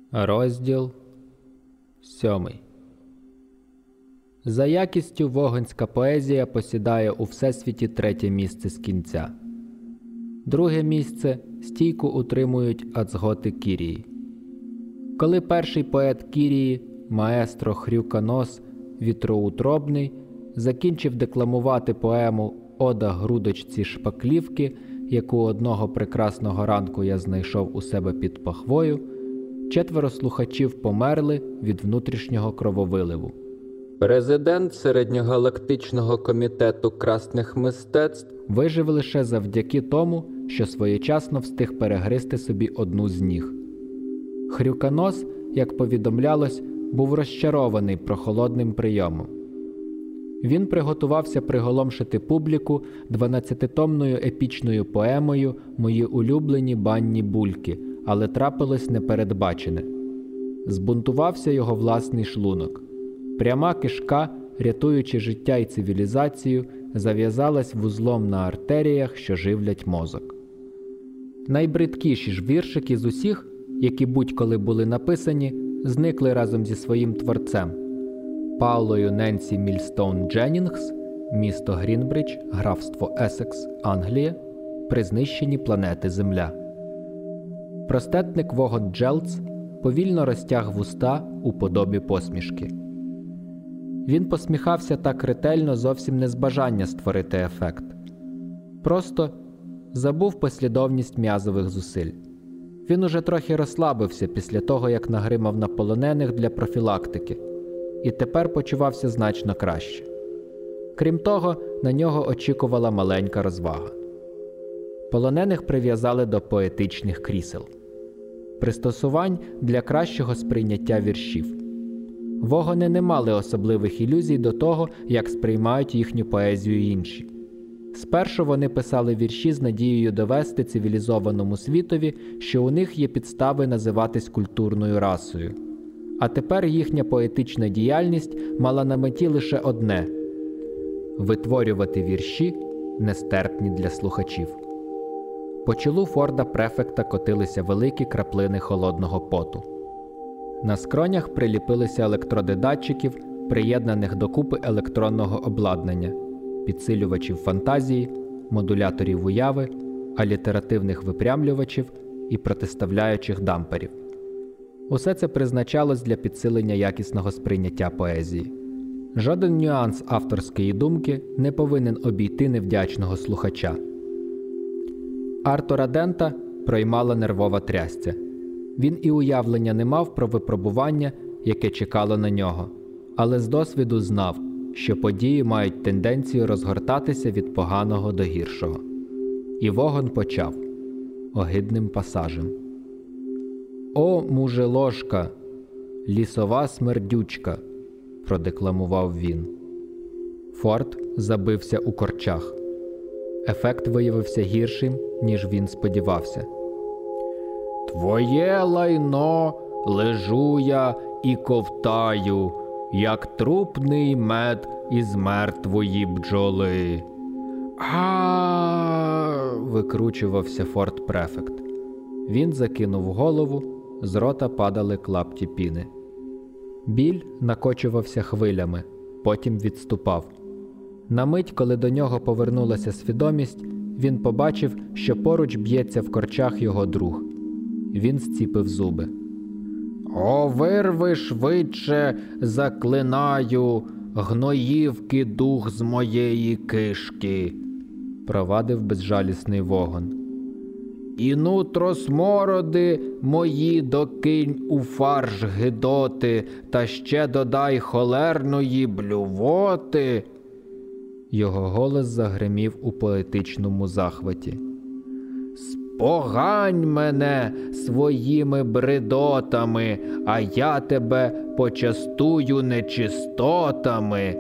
Розділ 7. За якістю вогонська поезія посідає у всесвіті третє місце з кінця. Друге місце стійко утримують ацготи Кірії. Коли перший поет Кірії, маестро Хрюканос Вітроутробний, закінчив декламувати поему «Ода грудочці Шпаклівки», яку одного прекрасного ранку я знайшов у себе під пахвою, 4 слухачів померли від внутрішнього крововиливу. Президент Середньогалактичного комітету красних мистецтв вижив лише завдяки тому, що своєчасно встиг перегризти собі одну з ніг. Хрюканос, як повідомлялось, був розчарований прохолодним прийомом. Він приготувався приголомшити публіку 12-томною епічною поемою «Мої улюблені банні бульки», але трапилось непередбачене. Збунтувався його власний шлунок. Пряма кишка, рятуючи життя і цивілізацію, зав'язалась вузлом на артеріях, що живлять мозок. Найбридкіші ж віршики з усіх, які будь-коли були написані, зникли разом зі своїм творцем – Паулою Ненсі Мільстоун Дженнінгс, місто Грінбридж, графство Есекс, Англія, при знищенні планети Земля. Простетник Вогот Джелц повільно розтяг вуста у подобі посмішки. Він посміхався так ретельно зовсім не з бажання створити ефект. Просто забув послідовність м'язових зусиль. Він уже трохи розслабився після того, як нагримав на полонених для профілактики, і тепер почувався значно краще. Крім того, на нього очікувала маленька розвага. Полонених прив'язали до поетичних крісел. Пристосувань для кращого сприйняття віршів. Вогони не мали особливих ілюзій до того, як сприймають їхню поезію інші. Спершу вони писали вірші з надією довести цивілізованому світові, що у них є підстави називатись культурною расою. А тепер їхня поетична діяльність мала на меті лише одне – витворювати вірші, нестерпні для слухачів. По чолу Форда-префекта котилися великі краплини холодного поту. На скронях приліпилися електроди датчиків, приєднаних до купи електронного обладнання, підсилювачів фантазії, модуляторів уяви, алітеративних випрямлювачів і протиставляючих дамперів. Усе це призначалось для підсилення якісного сприйняття поезії. Жоден нюанс авторської думки не повинен обійти невдячного слухача. Артура Дента проймала нервова трясця. Він і уявлення не мав про випробування, яке чекало на нього, але з досвіду знав, що події мають тенденцію розгортатися від поганого до гіршого. І вогонь почав огидним пасажем. «О, мужеложка, лісова смердючка», – продекламував він. Форд забився у корчах. Ефект виявився гіршим, ніж він сподівався. «Твоє лайно лежу я і ковтаю, як трупний мед із мертвої бджоли». «А-а-а!» – викручувався Форд-префект. Він закинув голову, з рота падали клапті піни. Біль накочувався хвилями, потім відступав. На мить, коли до нього повернулася свідомість, він побачив, що поруч б'ється в корчах його друг. Він зціпив зуби. «О, вирви швидше, заклинаю, гноївки дух з моєї кишки», – провадив безжалісний вогонь. «І нутро смороди мої докинь у фарш гидоти, та ще додай холерної блювоти». Його голос загримів у поетичному захваті. «Спогань мене своїми бредотами, а я тебе почастую нечистотами».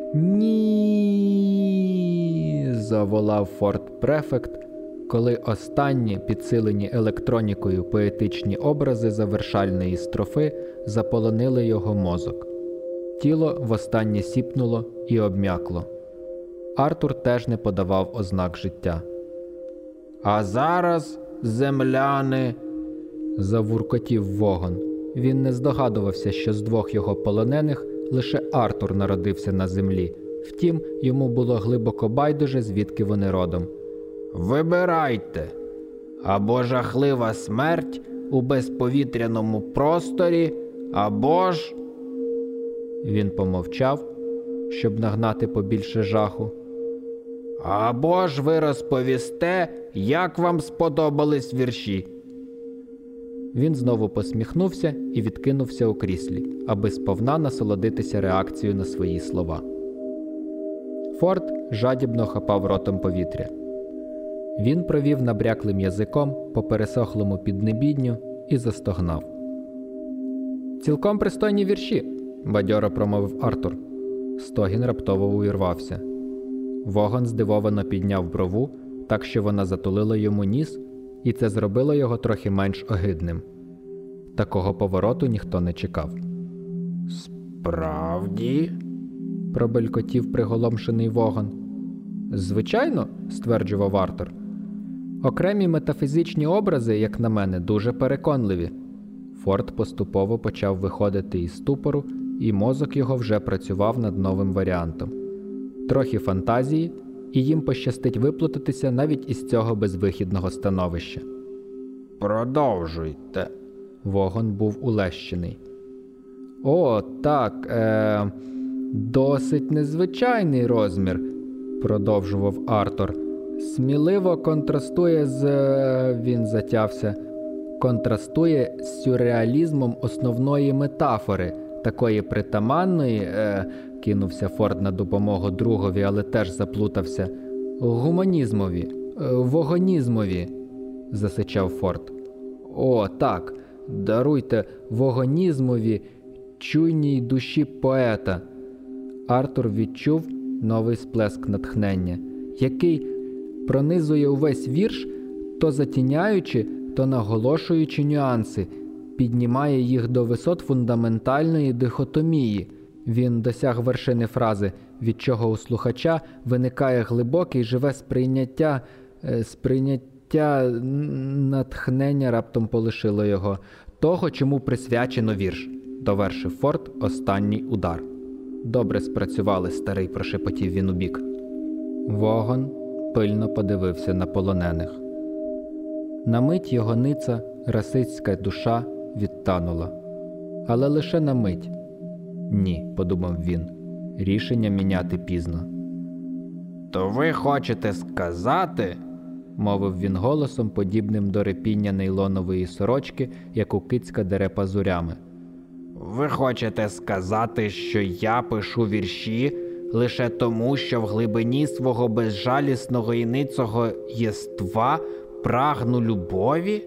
«Ні!» – заволав Форд-префект, коли останні, підсилені електронікою поетичні образи завершальної строфи заполонили його мозок. Тіло востаннє сіпнуло і обм'якло. Артур теж не подавав ознак життя. «А зараз, земляни», – завуркотів вогонь. Він не здогадувався, що з двох його полонених лише Артур народився на землі. Втім, йому було глибоко байдуже, звідки вони родом. «Вибирайте! Або жахлива смерть у безповітряному просторі, або ж…» Він помовчав, щоб нагнати побільше жаху. «Або ж ви розповісте, як вам сподобались вірші». Він знову посміхнувся і відкинувся у кріслі, аби сповна насолодитися реакцією на свої слова. Форд жадібно хапав ротом повітря. Він провів набряклим язиком по пересохлому піднебідню і застогнав. «Цілком пристойні вірші», – бадьоро промовив Артур. Стогін раптово увірвався. Вогон здивовано підняв брову, так що вона затулила йому ніс, і це зробило його трохи менш огидним. Такого повороту ніхто не чекав. «Справді?» – пробелькотів приголомшений Вогон. «Звичайно», – стверджував Артур. «Окремі метафізичні образи, як на мене, дуже переконливі». Форд поступово почав виходити із ступору, і мозок його вже працював над новим варіантом. Трохи фантазії, і їм пощастить виплутатися навіть із цього безвихідного становища. «Продовжуйте». Вогон був улещений. «О, так, досить незвичайний розмір», – продовжував Артур. «Сміливо контрастує з…» він затявся. «Контрастує з сюрреалізмом основної метафори, такої притаманної…» кинувся Форд на допомогу другові, але теж заплутався. «Гуманізмові, вогонізмові», – засичав Форд. «О, так, даруйте, вогонізмові, чуйній душі поета». Артур відчув новий сплеск натхнення, який пронизує увесь вірш, то затіняючи, то наголошуючи нюанси, піднімає їх до висот фундаментальної дихотомії. Він досяг вершини фрази, від чого у слухача виникає глибоке й живе сприйняття, натхнення раптом полишило його, того, чому присвячено вірш, довершив Форд останній удар. «Добре спрацювали, старий», – прошепотів він убік. Вогон пильно подивився на полонених. На мить його ниця, расистська душа, відтанула. Але лише на мить. «Ні», – подумав він, – рішення міняти пізно. «То ви хочете сказати…» – мовив він голосом, подібним до репіння нейлонової сорочки, яку кицька дере пазурями. «Ви хочете сказати, що я пишу вірші лише тому, що в глибині свого безжалісного і ницого єства прагну любові?»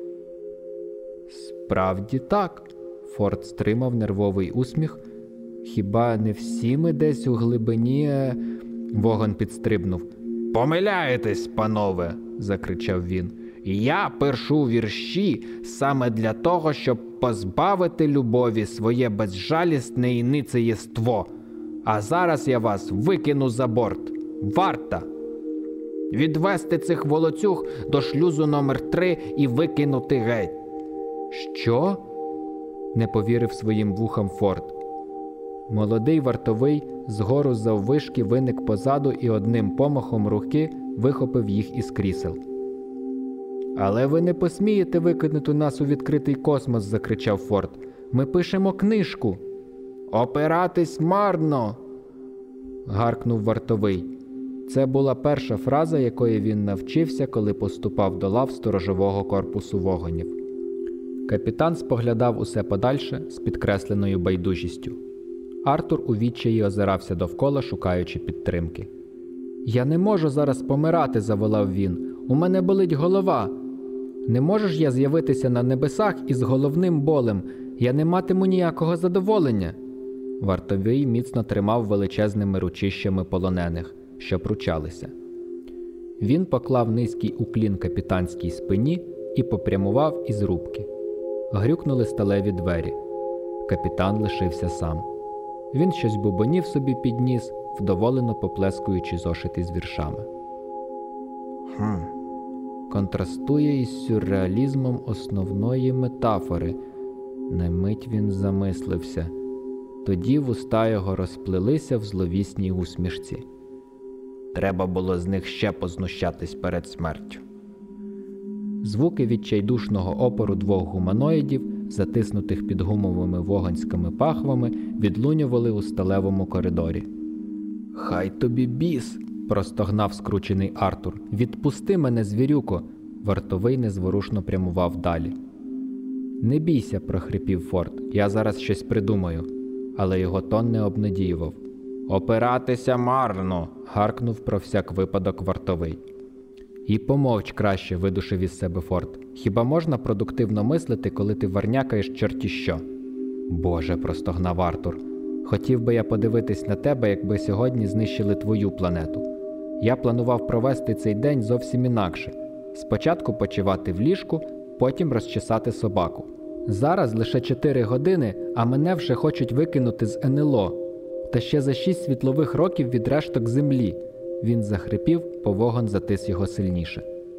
«Справді так», – Форд стримав нервовий усміх. «Хіба не всі ми десь у глибині…» Вогон підстрибнув. «Помиляєтесь, панове!» – закричав він. «Я пишу вірші саме для того, щоб позбавити любові своє безжалісне і нице єство. А зараз я вас викину за борт. Варта! Відвести цих волоцюг до шлюзу номер 3 і викинути геть». «Що?» – не повірив своїм вухам Форд. Молодий вартовий згору заввишки виник позаду і одним помахом руки вихопив їх із крісел. «Але ви не посмієте викинути нас у відкритий космос», – закричав Форд. «Ми пишемо книжку». «Опиратись марно!» – гаркнув вартовий. Це була перша фраза, якої він навчився, коли поступав до лав сторожового корпусу вогонів. Капітан споглядав усе подальше з підкресленою байдужістю. Артур у відчаї озирався довкола, шукаючи підтримки. «Я не можу зараз помирати», – заволав він. «У мене болить голова. Не можу ж я з'явитися на небесах із головним болем. Я не матиму ніякого задоволення». Вартовий міцно тримав величезними ручищами полонених, що пручалися. Він поклав низький уклін капітанській спині і попрямував із рубки. Грюкнули сталеві двері. Капітан лишився сам. Він щось бубонів собі під ніс, вдоволено поплескуючи зошити з віршами. Контрастує із сюрреалізмом основної метафори. На мить він замислився. Тоді вуста його розплилися в зловісній усмішці. Треба було з них ще познущатись перед смертю. Звуки відчайдушного опору двох гуманоїдів, затиснутих під гумовими вогонськими пахвами, відлунювали у сталевому коридорі. «Хай тобі біс!» – простогнав скручений Артур. «Відпусти мене, звірюко!» Вартовий незворушно прямував далі. «Не бійся!» – прохрипів Форд. «Я зараз щось придумаю!» Але його тон не обнадіював. «Опиратися марно!» – гаркнув про всяк випадок вартовий. «І помовч краще!» – видушив із себе Форд. «Хіба можна продуктивно мислити, коли ти варнякаєш чорті що?» «Боже!» – простогнав Артур. «Хотів би я подивитись на тебе, якби сьогодні знищили твою планету. Я планував провести цей день зовсім інакше. Спочатку почивати в ліжку, потім розчесати собаку. Зараз лише 4 години, а мене вже хочуть викинути з НЛО. Та ще за 6 світлових років від решток землі». Він захрипів, повогон затис його сильніше.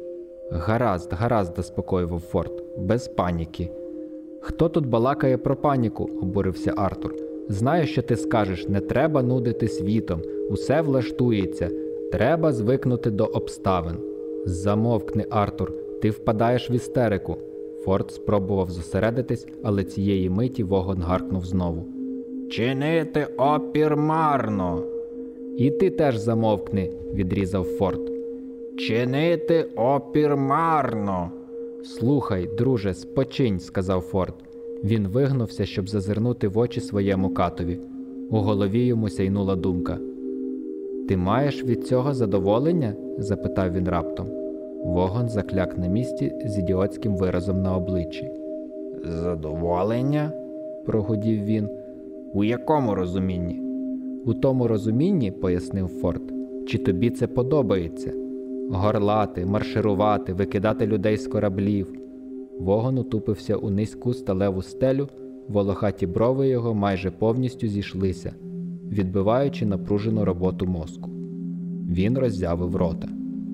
Гаразд, заспокоював Форд. Без паніки. «Хто тут балакає про паніку?» – обурився Артур. «Знаю, що ти скажеш, не треба нудити світом, усе влаштується, треба звикнути до обставин». «Замовкни, Артур, ти впадаєш в істерику». Форд спробував зосередитись, але цієї миті вогонь гаркнув знову. «Чинити опір марно!» «І ти теж замовкни», – відрізав Форд. «Чинити опір марно!» «Слухай, друже, спочинь», – сказав Форд. Він вигнувся, щоб зазирнути в очі своєму катові. У голові йому сяйнула думка. «Ти маєш від цього задоволення?» – запитав він раптом. Вогонь закляк на місці з ідіотським виразом на обличчі. «Задоволення?» – прогудів він. «У якому розумінні?» «У тому розумінні, – пояснив Форд, – чи тобі це подобається? Горлати, марширувати, викидати людей з кораблів». Вогонь утупився у низьку сталеву стелю, волохаті брови його майже повністю зійшлися, відбиваючи напружену роботу мозку. Він роззявив рота.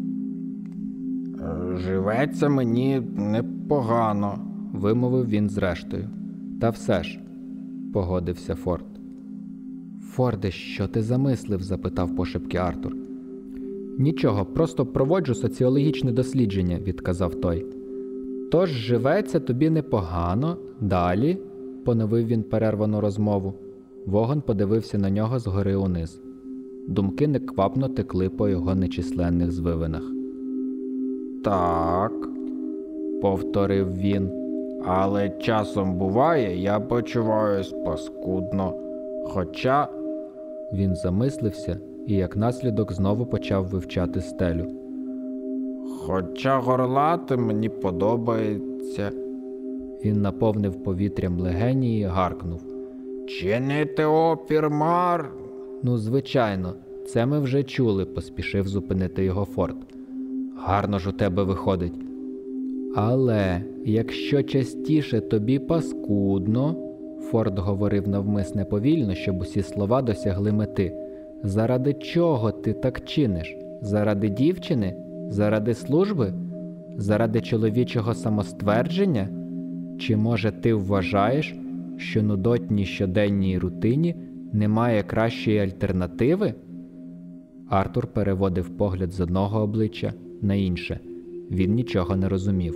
«Живеться мені непогано», – вимовив він зрештою. «Та все ж», – погодився Форд. «Форде, що ти замислив?» – запитав пошепки Артур. «Нічого, просто проводжу соціологічне дослідження», – відказав той. «Тож живеться тобі непогано. Далі?» – поновив він перервану розмову. Вогонь подивився на нього згори униз. Думки неквапно текли по його нечисленних звивинах. «Так», – повторив він, – «але часом буває, я почуваюсь паскудно, хоча…» Він замислився і як наслідок знову почав вивчати стелю. «Хоча горлати мені подобається…» Він наповнив повітрям легені і гаркнув. «Чинити опір марно!» «Ну, звичайно, це ми вже чули», – поспішив зупинити його Форд. «Гарно ж у тебе виходить». «Але якщо частіше тобі паскудно», – Форд говорив навмисне повільно, щоб усі слова досягли мети. «Заради чого ти так чиниш? Заради дівчини? Заради служби? Заради чоловічого самоствердження? Чи, може, ти вважаєш, що нудотній щоденній рутині немає кращої альтернативи?» Артур переводив погляд з одного обличчя на інше. Він нічого не розумів.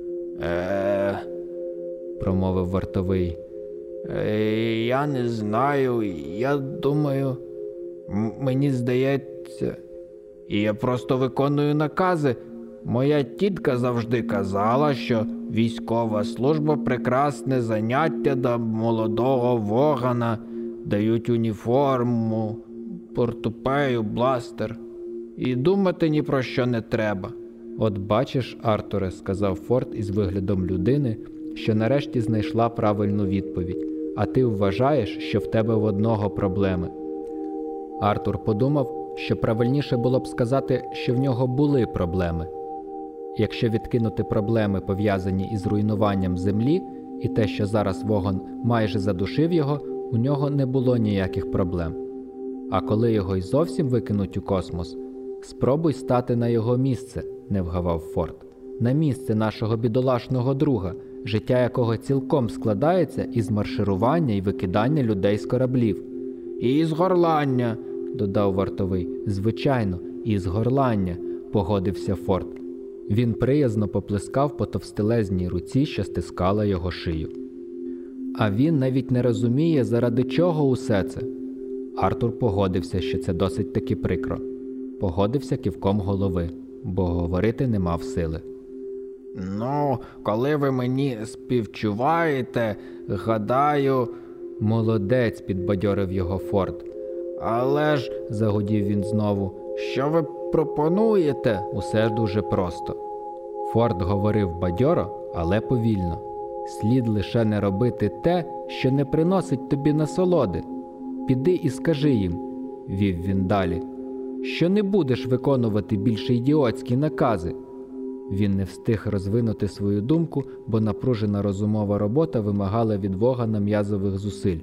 Промовив вартовий. Я не знаю, я думаю, мені здається, і я просто виконую накази. Моя тітка завжди казала, що військова служба – прекрасне заняття для молодого вогана, дають уніформу, портупею, бластер. І думати ні про що не треба. «От бачиш, Артуре», – сказав Форд із виглядом людини, що нарешті знайшла правильну відповідь. «А ти вважаєш, що в тебе в одного проблеми». Артур подумав, що правильніше було б сказати, що в нього були проблеми. Якщо відкинути проблеми, пов'язані із руйнуванням землі, і те, що зараз вогонь майже задушив його, у нього не було ніяких проблем. А коли його й зовсім викинуть у космос, спробуй стати на його місце, не вгавав Форд. на місце нашого бідолашного друга, життя якого цілком складається із марширування і викидання людей з кораблів». «І з горлання», – додав вартовий. «Звичайно, і з горлання», – погодився Форд. Він приязно поплескав по товстелезній руці, що стискала його шию. «А він навіть не розуміє, заради чого усе це». Артур погодився, що це досить таки прикро. Погодився кивком голови, бо говорити не мав сили. «Ну, коли ви мені співчуваєте, гадаю...» «Молодець», – підбадьорив його Форд. «Але ж...» – загудів він знову. «Що ви пропонуєте?» «Усе дуже просто». Форд говорив бадьоро, але повільно. «Слід лише не робити те, що не приносить тобі насолоди. Піди і скажи їм», – вів він далі, – «що не будеш виконувати більше ідіотські накази». Він не встиг розвинути свою думку, бо напружена розумова робота вимагала від Вогана м'язових зусиль.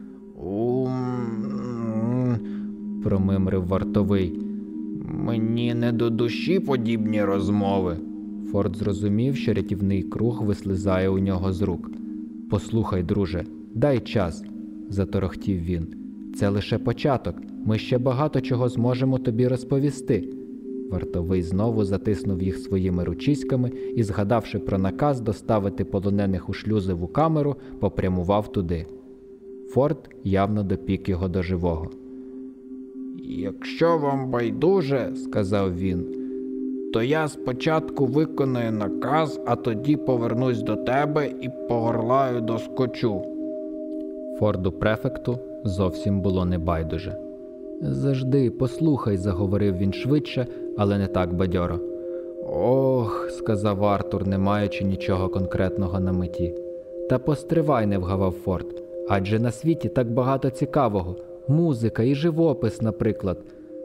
Промимрив вартовий. «Мені не до душі подібні розмови». Форд зрозумів, що рятівний круг вислизає у нього з рук. «Послухай, друже, дай час», – заторохтів він. «Це лише початок. Ми ще багато чого зможемо тобі розповісти». Вартовий знову затиснув їх своїми ручиськами і, згадавши про наказ доставити полонених у шлюзову камеру, попрямував туди. Форд явно допік його до живого. «Якщо вам байдуже, – сказав він, – то я спочатку виконую наказ, а тоді повернусь до тебе і погорлаю доскочу». Форду-префекту зовсім було не байдуже. «Завжди, послухай», – заговорив він швидше, але не так бадьоро. «Ох», – сказав Артур, не маючи нічого конкретного на меті. «Та постривай», – не вгавав Форд. «Адже на світі так багато цікавого. Музика і живопис, наприклад».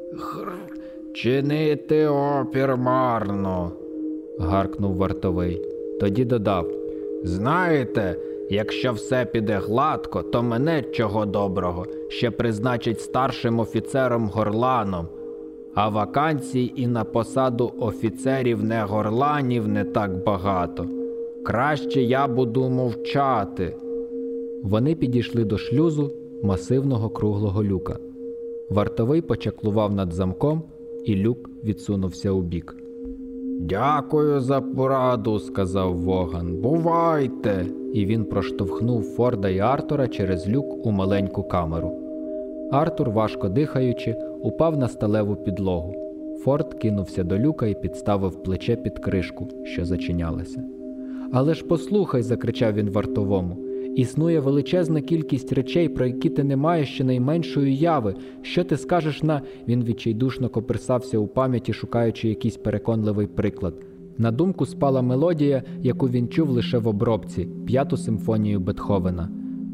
«Чинити опір марно», – гаркнув вартовий. Тоді додав. «Знаєте, якщо все піде гладко, то мене, чого доброго, ще призначить старшим офіцером-горланом, а вакансій і на посаду офіцерів-не-горланів не так багато. Краще я буду мовчати». Вони підійшли до шлюзу, масивного круглого люка. Вартовий почаклував над замком, і люк відсунувся убік. «Дякую за пораду», – сказав Воган. «Бувайте!» І він проштовхнув Форда і Артура через люк у маленьку камеру. Артур, важко дихаючи, упав на сталеву підлогу. Форд кинувся до люка і підставив плече під кришку, що зачинялася. «Але ж послухай», – закричав він вартовому, – «існує величезна кількість речей, про які ти не маєш ще найменшої уяви. Що ти скажеш на...» Він відчайдушно коперсався у пам'яті, шукаючи якийсь переконливий приклад. На думку спала мелодія, яку він чув лише в обробці, 5-ту симфонію Бетховена.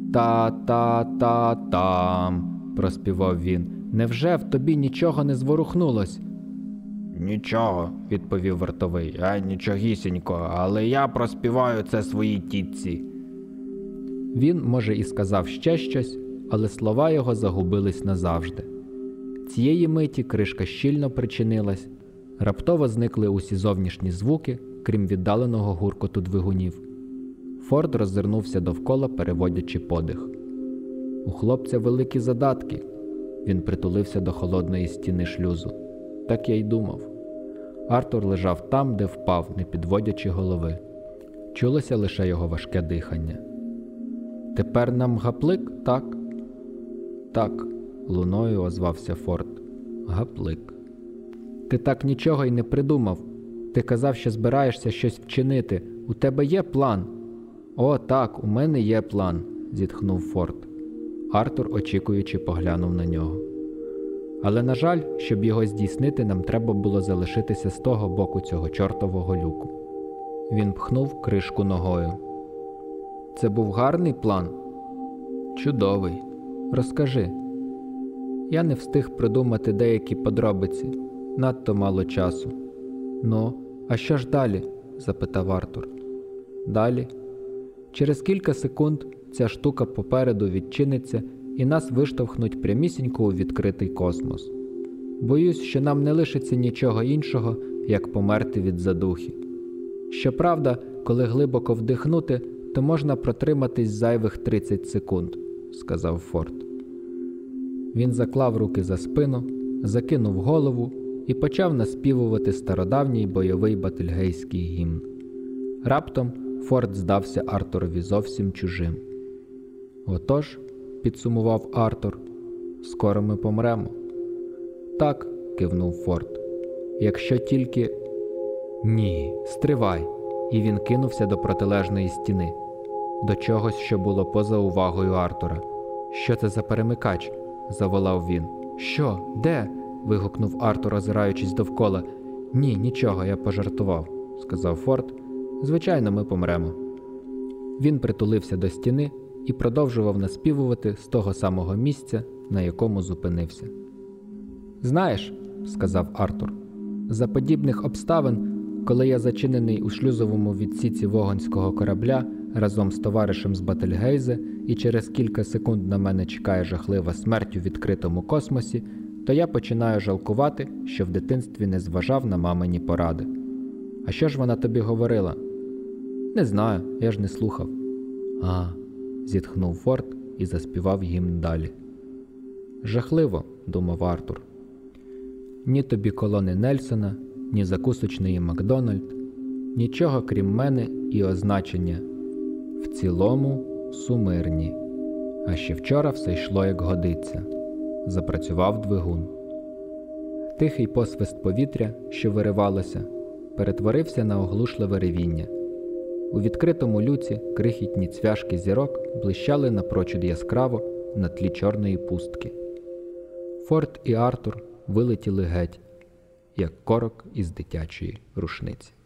«Та-та-та-там», – проспівав він. «Невже в тобі нічого не зворухнулось?» «Нічого», – відповів вартовий, – нічогісінько, але я проспіваю це своїй тітці». Він, може, і сказав ще щось, але слова його загубились назавжди. Цієї миті кришка щільно причинилась, раптово зникли усі зовнішні звуки, крім віддаленого гуркоту двигунів. Форд роззирнувся довкола, переводячи подих. У хлопця великі задатки. Він притулився до холодної стіни шлюзу. Так я й думав. Артур лежав там, де впав, не підводячи голови. Чулося лише його важке дихання. «Тепер нам гаплик, так?» «Так», – луною озвався Форд. «Гаплик». «Ти так нічого й не придумав. Ти казав, що збираєшся щось вчинити. У тебе є план?» «О, так, у мене є план», – зітхнув Форд. Артур, очікуючи, поглянув на нього. «Але, на жаль, щоб його здійснити, нам треба було залишитися з того боку цього чортового люку». Він пхнув кришку ногою. «Це був гарний план?» «Чудовий. Розкажи». «Я не встиг придумати деякі подробиці. Надто мало часу». «Ну, а що ж далі?» – запитав Артур. «Далі? Через кілька секунд ця штука попереду відчиниться і нас виштовхнуть прямісінько у відкритий космос. Боюсь, що нам не лишиться нічого іншого, як померти від задухи. Щоправда, коли глибоко вдихнути, то можна протриматись зайвих 30 секунд, сказав Форд. Він заклав руки за спину, закинув голову і почав наспівувати стародавній бойовий батильгейський гімн. Раптом Форд здався Артурові зовсім чужим. «Отож», – підсумував Артур, – «скоро ми помремо». «Так», – кивнув Форд, – «якщо тільки…» «Ні, стривай!» І він кинувся до протилежної стіни, до чогось, що було поза увагою Артура. «Що це за перемикач?» – заволав він. «Що? Де?» – вигукнув Артур, озираючись довкола. «Ні, нічого, я пожартував», – сказав Форд. «Звичайно, ми помремо». Він притулився до стіни і продовжував наспівувати з того самого місця, на якому зупинився. «Знаєш», – сказав Артур, – «за подібних обставин, коли я зачинений у шлюзовому відсіці вогонського корабля разом з товаришем з Батильгейзе і через кілька секунд на мене чекає жахлива смерть у відкритому космосі, то я починаю жалкувати, що в дитинстві не зважав на мамині поради. А що ж вона тобі говорила?» «Не знаю, я ж не слухав». «А», – зітхнув Форд і заспівав гімн далі. «Жахливо», – думав Артур. «Ні тобі колони Нельсона, ні закусочної Макдональд, нічого крім мене і означення. В цілому сумирні. А ще вчора все йшло як годиться». Запрацював двигун. Тихий посвист повітря, що виривалося, перетворився на оглушливе ревіння. У відкритому люці крихітні цвяшки зірок блищали напрочуд яскраво на тлі чорної пустки. Форд і Артур вилетіли геть, як корок із дитячої рушниці.